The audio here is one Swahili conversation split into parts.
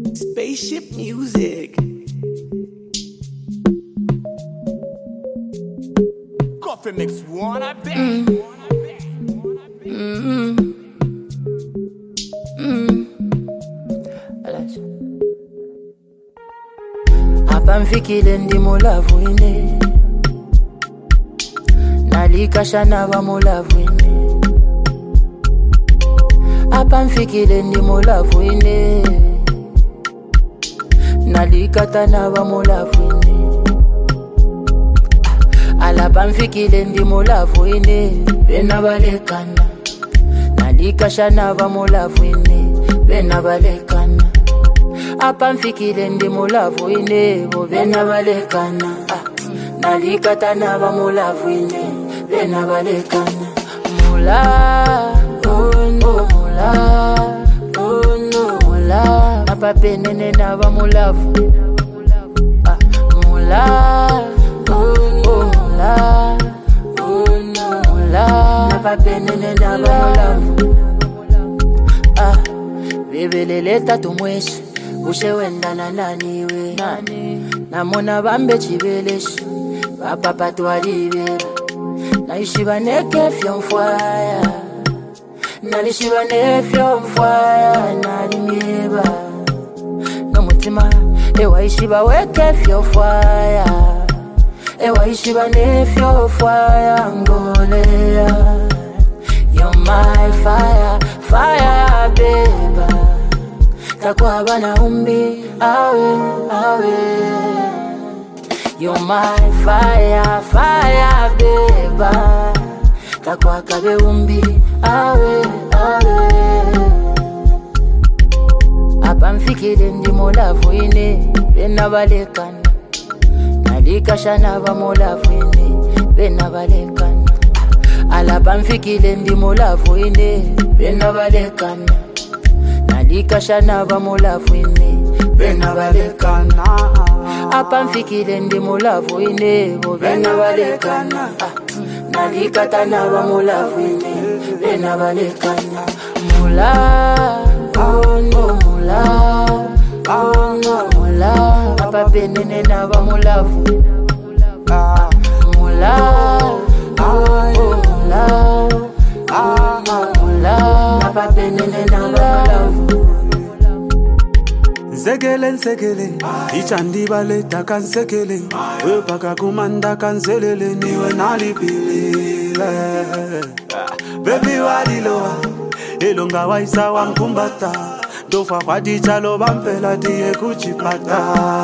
Spaceship music. Coffee mix one, I bet. Hapa mfikile ndi mulavu ine, nalikasha naba mulavu ine. Hapa mfikile ndi mulavu ine, nalikata naba mulavu ine. Alapa mfikile ndi mulavu ine, bena balekana. Nalikasha naba mulavu ine, bena balekana. Hapa mfikile ndi mulavu ine, bo bena balekana. Nalikata naba mulavu ine, bena balekana. Mula, oh no, mula, oh no, mula. Hapa penene naba mulavu. Mula, oh no, mula, oh no, mula. Hapa penene naba mulavu. Bebelele tatu mweshe, ushe wenda na nani we namona bambe chibeleshi bapapa twalibeba naishi baneke fyomfwaya nalishi banefyo mfwaya nalimyeba nomutima ewaishi baweke fyofwaya ewaishi banefyo fwaya ngoleya. You're my fire, fire beba takwa bana umbi awe awe. You're my fire, fire beba takwa kabe umbi awe awe. Hapa mfikile ndi mulavu ine, bena balekana. Nalikasha naba mulavu ine, bena balekana. Alapa mfikile ndi mulavu ine, bena balekana. Nalikasha naba mulavu ine, bena balekana. Hapa mfikile ndi mulavu ine, bo bena balekana. Nalikata naba mulavu ine, bena balekana. Mula, oh no mula, oh no mula. Hapa penene naba mulavu. Mula, oh no mula, oh no mula. Hapa penene naba mulavu. Nsekele nsekele, ichandi baleta kansekele. Wepaka kumanda kanselele, niwe nalipilile. Baby wadiloa, elonga waisa wankumbata. Dofa kwa dichalo bampela diye kuchipata.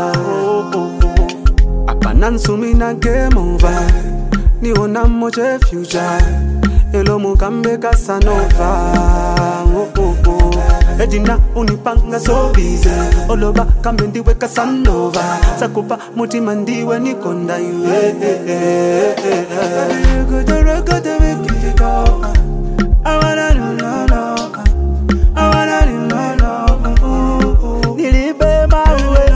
Apana nsumina game over, niona moche future. Elo mukambe kasanova. Edina unipanga so busy, oloba kambe ndiwe kasanova. Sakupa mutima ndiwe nikonda yue. Kutere wikiko, I wanna know, I wanna know. Nilibe mawe,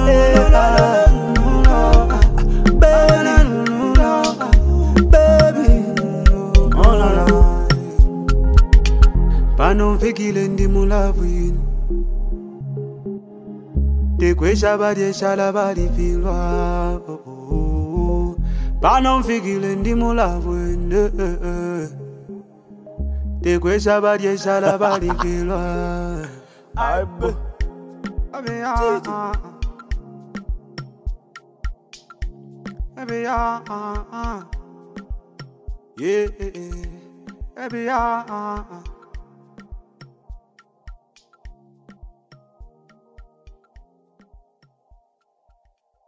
baby, oh la la. Pano mfikile ndi mulavu ine, tekwesha badi shala badi filwa. Pano mfikile ndi mulavu ine, tekwesha badi shala badi filwa. Aibo yeah,